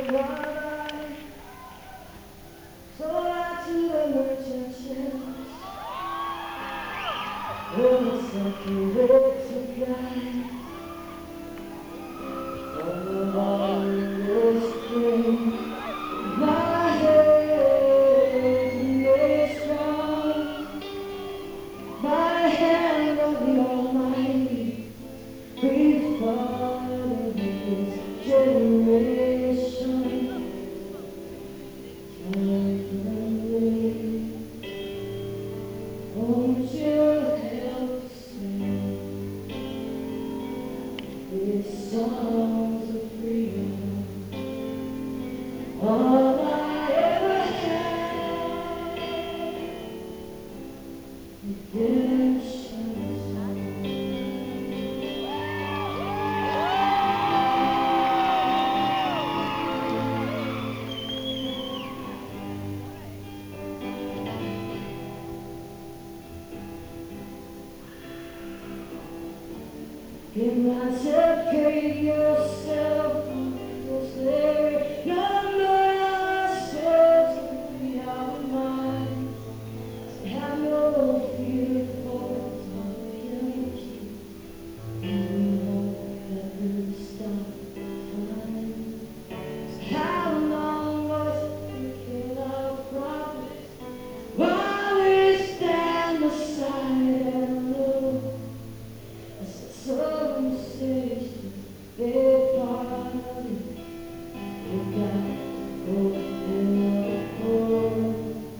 Won't you help sing these songs of freedom? All I ever had, redemption song. You might separate yourself from those very number ourselves to be our minds. To have no fear for eternity. And we won't ever stop trying. So how long was it we killed our prophets while we stand aside and look? Some says their party, you got to open.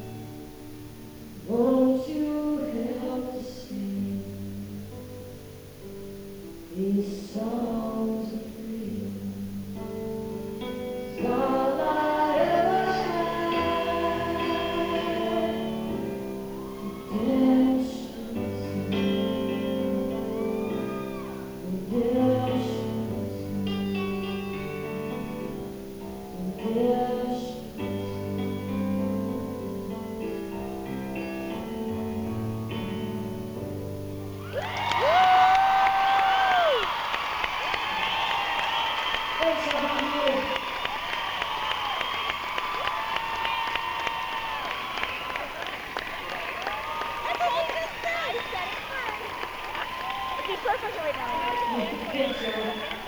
Won't you help sing these songs of